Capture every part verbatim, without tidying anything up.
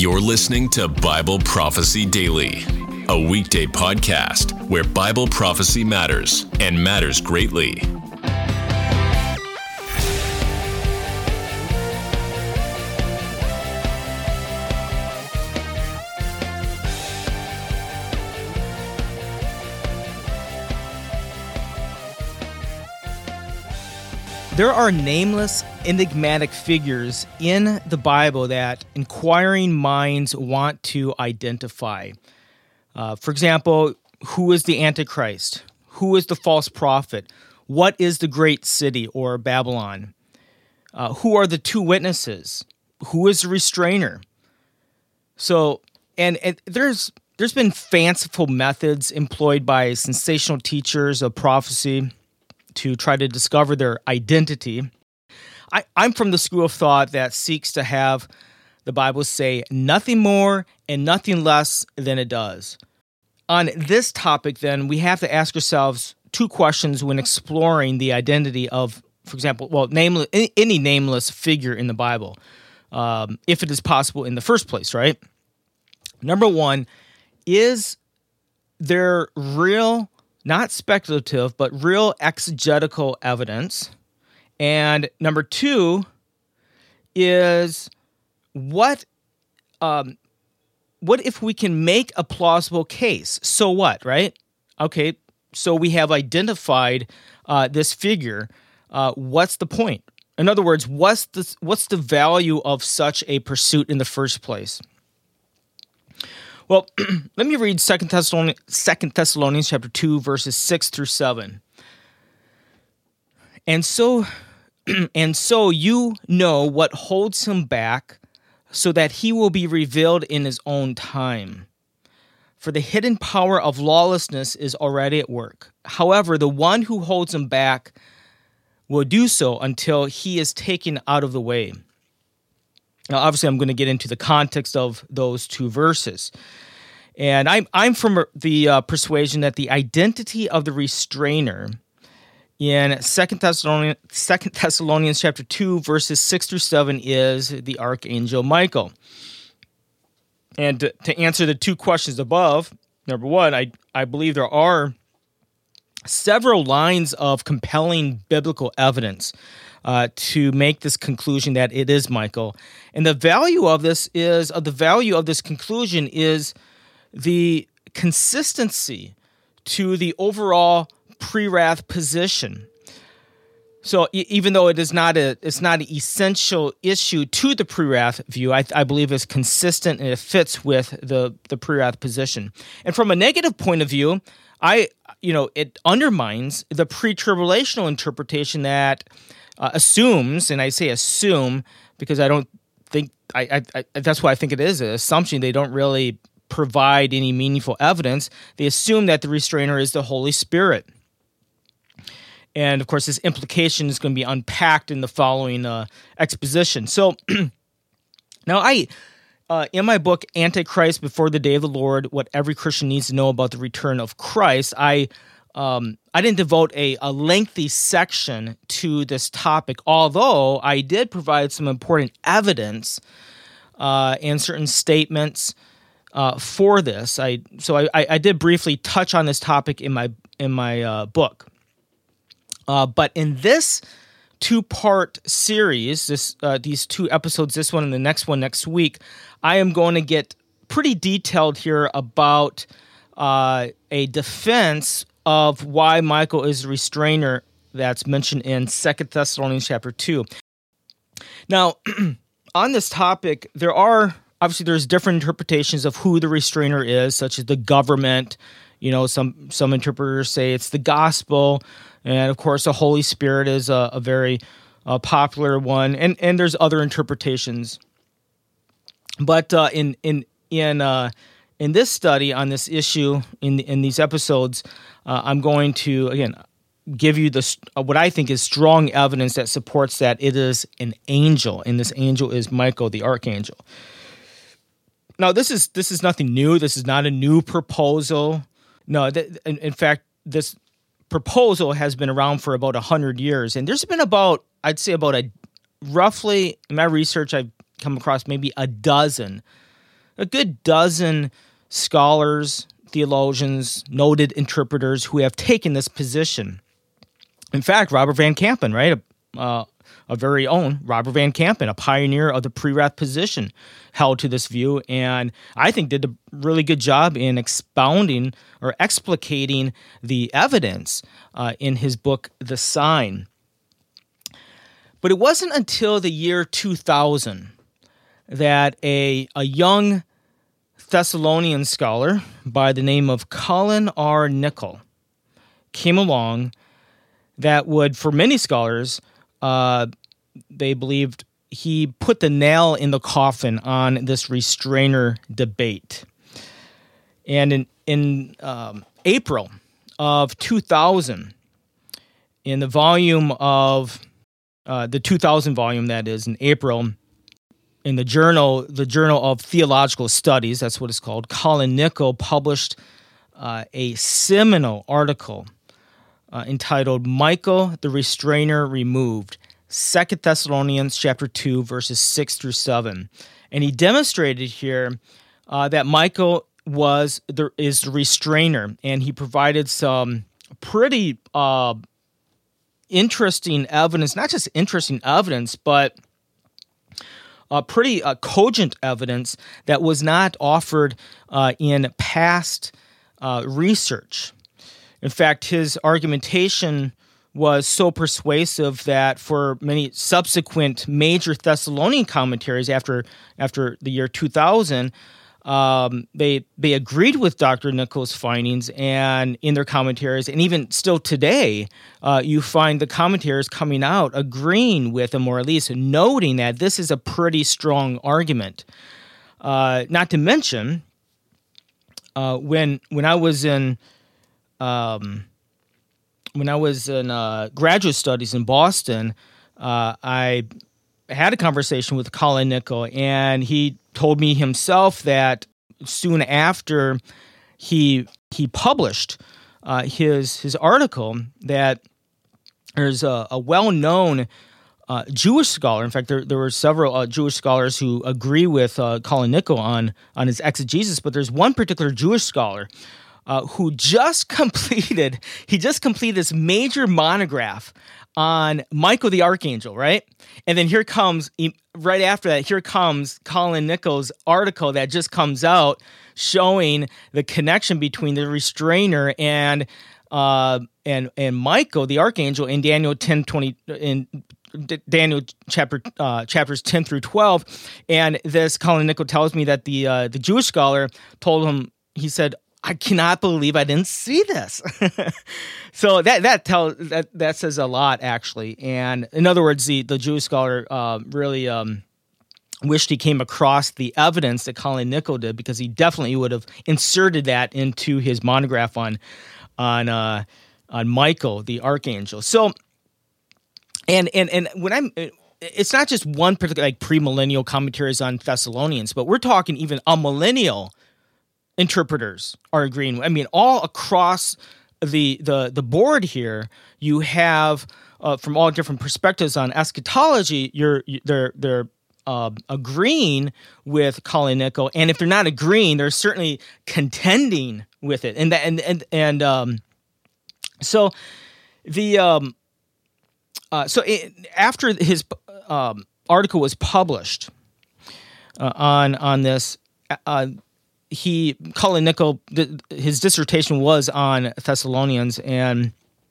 You're listening to Bible Prophecy Daily, a weekday podcast where Bible prophecy matters and matters greatly. There are nameless, enigmatic figures in the Bible that inquiring minds want to identify. Uh, for example, who is the Antichrist? Who is the false prophet? What is the great city or Babylon? Uh, who are the two witnesses? Who is the restrainer? So, and, and there's there's been fanciful methods employed by sensational teachers of prophecy to try to discover their identity. I, I'm from the school of thought that seeks to have the Bible say nothing more and nothing less than it does. On this topic, then, we have to ask ourselves two questions when exploring the identity of, for example, well, nameless, any nameless figure in the Bible, um, if it is possible in the first place, right? Number one, is there real, not speculative, but real exegetical evidence? And number two is what um, what if we can make a plausible case? So what, right? Okay, so we have identified uh, this figure. Uh, what's the point? In other words, what's the, what's the value of such a pursuit in the first place? Well, let me read Second Thessalonians, Second Thessalonians chapter two, verses six through seven. And so, and so you know what holds him back, so that he will be revealed in his own time. For the hidden power of lawlessness is already at work. However, the one who holds him back will do so until he is taken out of the way. Now, obviously, I'm going to get into the context of those two verses. And I'm, I'm from the uh, persuasion that the identity of the restrainer in Second Thessalonians, Second Thessalonians chapter two, verses six through seven is the Archangel Michael. And to, to answer the two questions above, number one, I, I believe there are several lines of compelling biblical evidence Uh, to make this conclusion that it is Michael. And the value of this is, uh, the value of this conclusion is the consistency to the overall pre-wrath position. So e- even though it is not a, it's not an essential issue to the pre-wrath view, I, I believe it's consistent and it fits with the, the pre-wrath position. And from a negative point of view, I, you know, it undermines the pre-tribulational interpretation that Uh, assumes, and I say assume because I don't think, I, I, I that's why I think it is an assumption. They don't really provide any meaningful evidence. They assume that the restrainer is the Holy Spirit. And of course, this implication is going to be unpacked in the following uh, exposition. So now I, uh, in my book, Antichrist Before the Day of the Lord, What Every Christian Needs to Know About the Return of Christ, I Um, I didn't devote a, a lengthy section to this topic, although I did provide some important evidence uh, and certain statements uh, for this. I so I, I did briefly touch on this topic in my in my uh, book, uh, but in this two-part series, this uh, these two episodes, this one and the next one next week, I am going to get pretty detailed here about uh, a defense of why Michael is the restrainer that's mentioned in Second Thessalonians chapter two. Now, on this topic, there are, obviously there's different interpretations of who the restrainer is, such as the government. You know, some some interpreters say it's the gospel, and of course the Holy Spirit is a, a very uh, popular one, and, and there's other interpretations. But uh, in in in uh, in this study on this issue, in in these episodes, Uh, I'm going to, again, give you this, uh, what I think is strong evidence that supports that it is an angel, and this angel is Michael, the archangel. Now, this is this is nothing new. This is not a new proposal. No, th- in, in fact, this proposal has been around for about one hundred years, and there's been about, I'd say about a, roughly, in my research, I've come across maybe a dozen a good dozen scholars, theologians, noted interpreters who have taken this position. In fact, Robert Van Kampen, right, uh, a very own Robert Van Kampen, a pioneer of the pre-wrath position, held to this view, and I think did a really good job in expounding or explicating the evidence uh, in his book, The Sign. But it wasn't until the year two thousand that a, a young Thessalonian scholar by the name of Colin R. Nichol came along that would, for many scholars, uh, they believed he put the nail in the coffin on this restrainer debate. And in, in um, April of two thousand, in the volume of, uh, the two thousand volume, that is, in April, in the journal, the Journal of Theological Studies, that's what it's called, Colin Nichol published uh, a seminal article uh, entitled "Michael the Restrainer Removed," Second Thessalonians chapter two, verses six through seven. And he demonstrated here uh, that Michael was the, is the restrainer, and he provided some pretty uh, interesting evidence, not just interesting evidence, but Uh, pretty uh, cogent evidence that was not offered uh, in past uh, research. In fact, his argumentation was so persuasive that for many subsequent major Thessalonian commentaries after after the year two thousand, um, they they agreed with Doctor Nichol's findings and in their commentaries, and even still today, uh, you find the commentaries coming out agreeing with them, or at least noting that this is a pretty strong argument. Uh, not to mention, uh, when when I was in um, when I was in uh, graduate studies in Boston, uh, I had a conversation with Colin Nichol, and he told me himself that soon after he he published uh, his his article, that there's a, a well-known uh, Jewish scholar. In fact, there there were several uh, Jewish scholars who agree with uh, Colin Nichol on on his exegesis, but there's one particular Jewish scholar uh, who just completed he just completed this major monograph on Michael the Archangel, right? And then here comes, right after that, here comes Colin Nichol's article that just comes out showing the connection between the restrainer and uh, and and Michael the Archangel in Daniel ten twenty in Daniel chapter uh, chapters ten through twelve. And this Colin Nichol tells me that the uh, the Jewish scholar told him, he said, "I cannot believe I didn't see this." So that that tells that that says a lot, actually. And in other words, the the Jewish scholar uh, really um, wished he came across the evidence that Colin Nichol did, because he definitely would have inserted that into his monograph on on uh, on Michael the Archangel. So, and and and when I'm. It's not just one particular, like, premillennial commentaries on Thessalonians, but we're talking even amillennial interpreters are agreeing. I mean, all across the the the board here, you have uh, from all different perspectives on eschatology. You're they're they're uh, agreeing with Colin Nichol, and if they're not agreeing, they're certainly contending with it. And that and and and um, so the um, uh, so it, after his um, article was published uh, on on this. Uh, He, Colin Nichol, his dissertation was on Thessalonians, and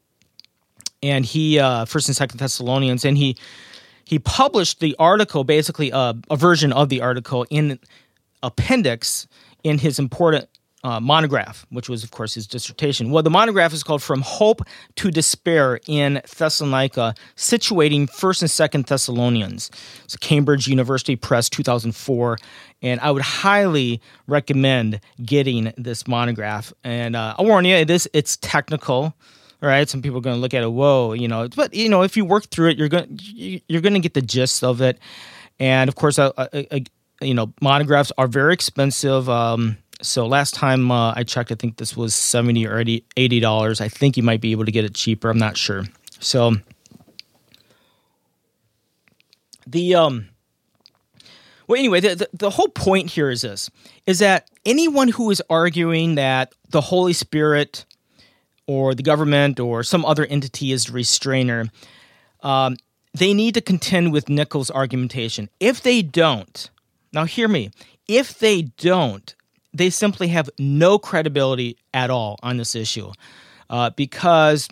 and he uh, First and Second Thessalonians, and he he published the article, basically a, a version of the article in appendix in his important uh, monograph, which was, of course, his dissertation. Well, the monograph is called "From Hope to Despair in Thessalonica, Situating First and Second Thessalonians." It's Cambridge University Press, two thousand four. And I would highly recommend getting this monograph. And uh, I warn you, it is it's technical, all right? Some people are going to look at it, whoa, you know. But you know, if you work through it, you're going you're going to get the gist of it. And of course, uh, uh, you know, monographs are very expensive. Um, so last time uh, I checked, I think this was seventy or eighty dollars. I think you might be able to get it cheaper. I'm not sure. So the um. Well, anyway, the, the, the whole point here is this, is that anyone who is arguing that the Holy Spirit or the government or some other entity is the restrainer, um, they need to contend with Nichols' argumentation. If they don't, now hear me, if they don't, they simply have no credibility at all on this issue uh, because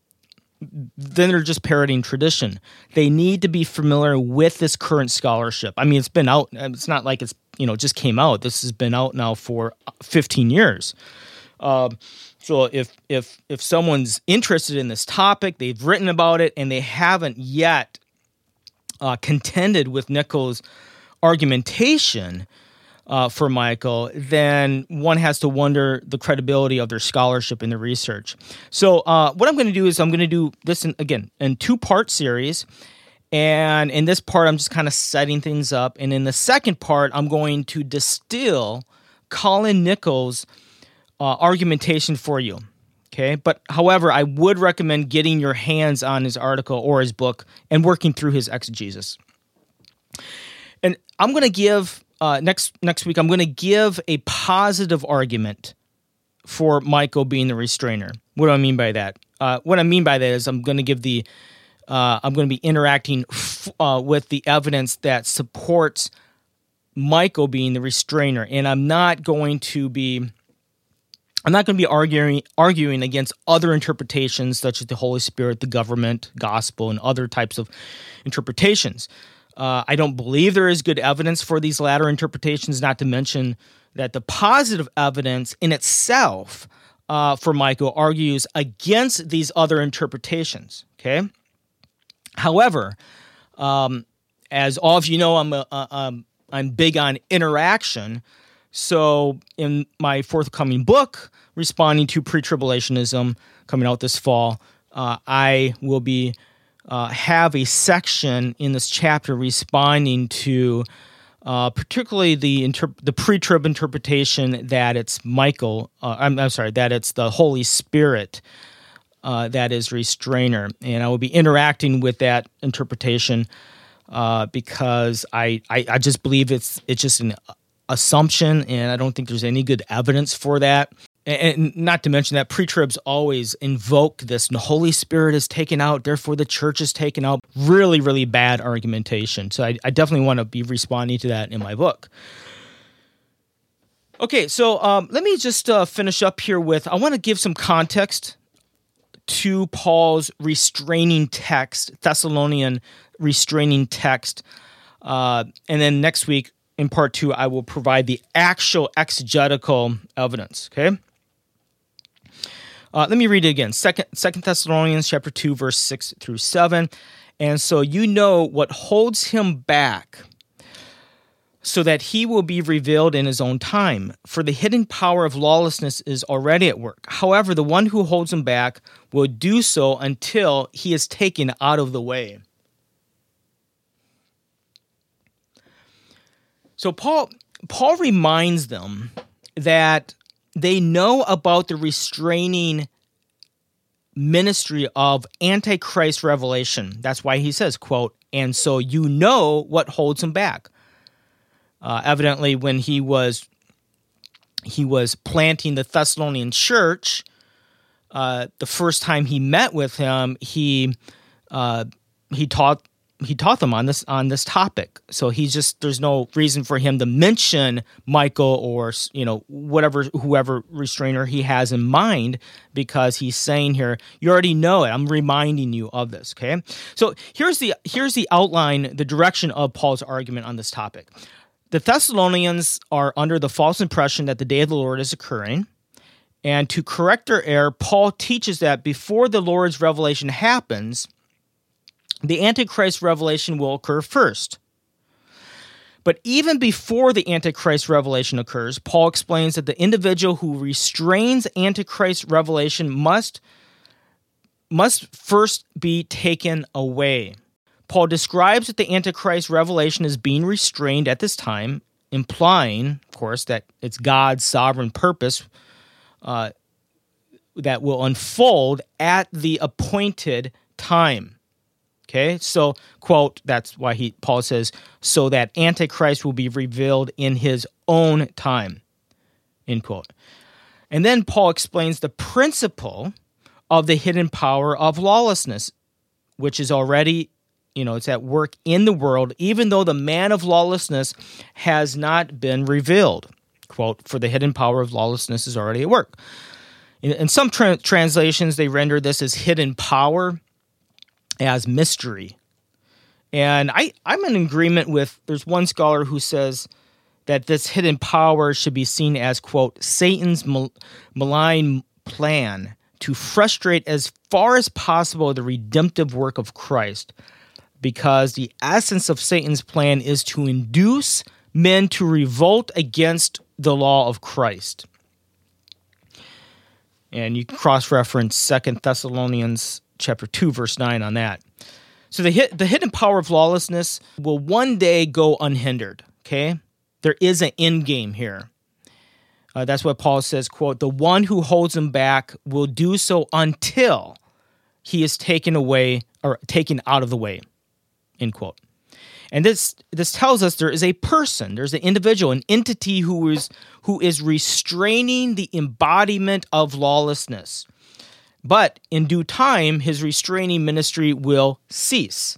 then they're just parroting tradition. They need to be familiar with this current scholarship. I mean, it's been out. It's not like it's, you know, just came out. This has been out now for fifteen years. Uh, so if if if someone's interested in this topic, they've written about it, and they haven't yet uh, contended with Nichols' argumentation uh, for Michael, then one has to wonder the credibility of their scholarship and their research. So uh, what I'm going to do is I'm going to do this, in, again, in two-part series. And in this part, I'm just kind of setting things up. And in the second part, I'm going to distill Colin Nichols' uh, argumentation for you. Okay, but however, I would recommend getting your hands on his article or his book and working through his exegesis. And I'm going to give... Uh, next next week, I'm going to give a positive argument for Michael being the restrainer. What do I mean by that? Uh, what I mean by that is I'm going to give the uh, I'm going to be interacting f- uh, with the evidence that supports Michael being the restrainer, and I'm not going to be I'm not going to be arguing arguing against other interpretations such as the Holy Spirit, the government, gospel, and other types of interpretations. Uh, I don't believe there is good evidence for these latter interpretations, not to mention that the positive evidence in itself uh, for Michael argues against these other interpretations, okay? However, um, as all of you know, I'm, a, a, um, I'm big on interaction, so in my forthcoming book, Responding to Pre-Tribulationism, coming out this fall, uh, I will be Uh, have a section in this chapter responding to uh, particularly the inter- the pre-trib interpretation that it's Michael, uh, I'm, I'm sorry, that it's the Holy Spirit uh, that is restrainer. And I will be interacting with that interpretation uh, because I, I, I just believe it's it's just an assumption, and I don't think there's any good evidence for that. And not to mention that pre-tribs always invoke this, the Holy Spirit is taken out, therefore the church is taken out. Really, really bad argumentation. So I, I definitely want to be responding to that in my book. Okay, so um, let me just uh, finish up here with, I want to give some context to Paul's restraining text, Thessalonian restraining text. Uh, and then next week, in part two, I will provide the actual exegetical evidence, okay? Uh, let me read it again. Second, Second Thessalonians chapter two, verse six through seven. And so you know what holds him back, so that he will be revealed in his own time. For the hidden power of lawlessness is already at work. However, the one who holds him back will do so until he is taken out of the way. So Paul, Paul reminds them that they know about the restraining ministry of Antichrist revelation. That's why he says, quote, and so you know what holds him back. Uh, evidently, when he was he was planting the Thessalonian church, uh, the first time he met with him, he uh, he taught he taught them on this on this topic. So he's just there's no reason for him to mention Michael or you know whatever whoever restrainer he has in mind, because he's saying here, you already know it. I'm reminding you of this. Okay, so here's the here's the outline, the direction of Paul's argument on this topic. The Thessalonians are under the false impression that the day of the Lord is occurring, and to correct their error, Paul teaches that before the Lord's revelation happens, the Antichrist revelation will occur first. But even before the Antichrist revelation occurs, Paul explains that the individual who restrains Antichrist revelation must, must first be taken away. Paul describes that the Antichrist revelation is being restrained at this time, implying, of course, that it's God's sovereign purpose uh, that will unfold at the appointed time. Okay, so, quote, that's why he Paul says, so that Antichrist will be revealed in his own time, end quote. And then Paul explains the principle of the hidden power of lawlessness, which is already, you know, it's at work in the world, even though the man of lawlessness has not been revealed. Quote, for the hidden power of lawlessness is already at work. In, in some tra- translations, they render this as hidden power, as mystery. And I, I'm in agreement with, there's one scholar who says that this hidden power should be seen as, quote, Satan's mal- malign plan to frustrate as far as possible the redemptive work of Christ, because the essence of Satan's plan is to induce men to revolt against the law of Christ. And you can cross-reference Second Thessalonians chapter two, verse nine on that. So the hit, the hidden power of lawlessness will one day go unhindered, okay? There is an end game here. Uh, that's what Paul says, quote, the one who holds him back will do so until he is taken away or taken out of the way, end quote. And this this tells us there is a person, there's an individual, an entity who is who is restraining the embodiment of lawlessness. But in due time, his restraining ministry will cease.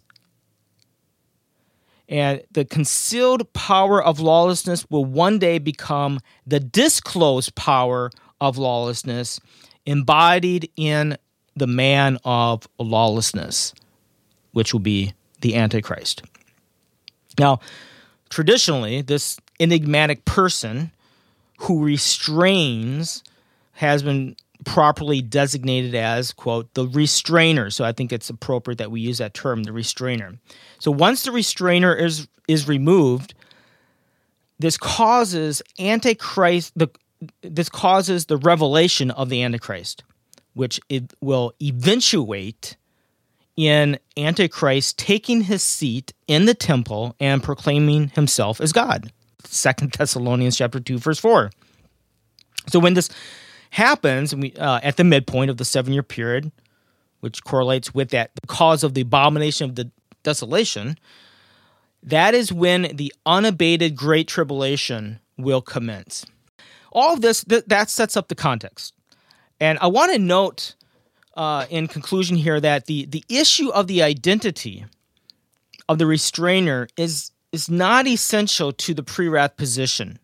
And the concealed power of lawlessness will one day become the disclosed power of lawlessness, embodied in the man of lawlessness, which will be the Antichrist. Now, traditionally, this enigmatic person who restrains has been properly designated as, quote, the restrainer. So I think it's appropriate that we use that term, the restrainer. So once the restrainer is is removed, this causes Antichrist, the this causes the revelation of the Antichrist, which it will eventuate in Antichrist taking his seat in the temple and proclaiming himself as God. Second Thessalonians chapter two, verse four. So when this happens and we, uh, at the midpoint of the seven-year period, which correlates with that, the cause of the abomination of the desolation, that is when the unabated great tribulation will commence. All of this, th- that sets up the context. And I want to note uh, in conclusion here that the, the issue of the identity of the restrainer is, is not essential to the pre-wrath position.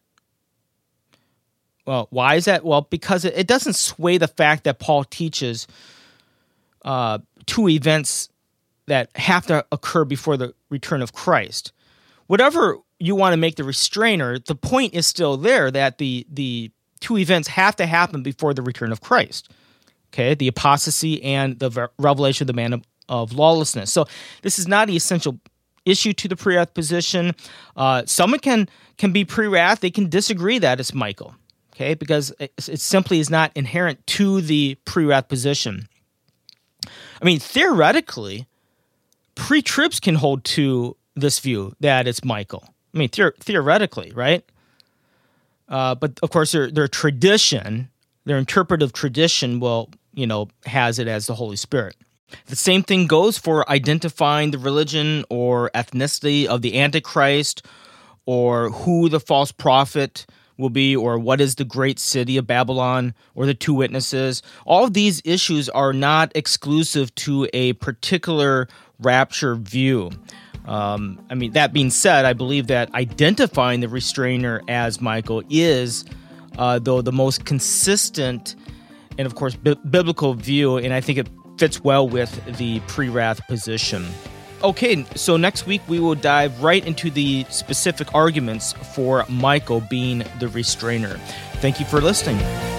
Well, why is that? Well, because it, it doesn't sway the fact that Paul teaches uh, two events that have to occur before the return of Christ. Whatever you want to make the restrainer, the point is still there that the the two events have to happen before the return of Christ. Okay, the apostasy and the revelation of the man of, of lawlessness. So this is not an essential issue to the pre-wrath position. Uh, someone can can be pre-wrath; they can disagree that it's Michael. Okay, because it, it simply is not inherent to the pre-wrath position. I mean, theoretically, pre-tribs can hold to this view that it's Michael. I mean, the- theoretically, right? Uh, but of course, their their tradition, their interpretive tradition, will you know has it as the Holy Spirit. The same thing goes for identifying the religion or ethnicity of the Antichrist, or who the false prophet will be, or what is the great city of Babylon, or the two witnesses. All of these issues are not exclusive to a particular rapture view. Um, I mean, that being said, I believe that identifying the restrainer as Michael is, uh, though, the most consistent and, of course, bi- biblical view, and I think it fits well with the pre-wrath position. Okay, so next week we will dive right into the specific arguments for Michael being the restrainer. Thank you for listening.